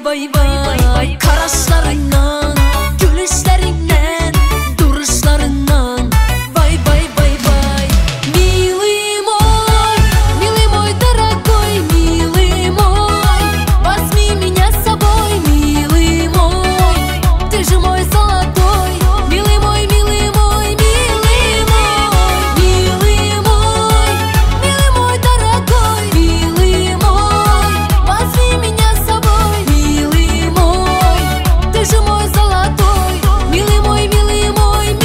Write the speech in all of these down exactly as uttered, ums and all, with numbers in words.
vay vay. Karaşlarından, gülüşlerinden, duruşlarından. Vay vay vay vay. Милый мой, милый мой дорогой, милый мой, возьми меня с собой, милый мой, ты же мой золотой, милый мой, милый мой, милый мой, милый мой, милый мой дорогой, милый мой, возьми меня с собой, милый мой, ты же мой золотой, милый мой, милый мой, милый мой.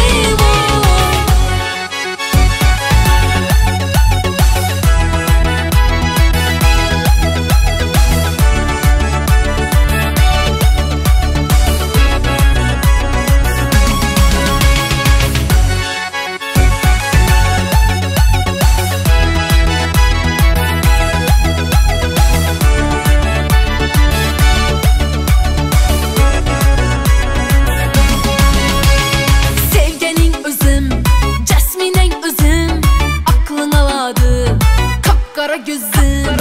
Sevgenin özüm, Jasmine'in özüm, aklın aladı, kapkara gözüm.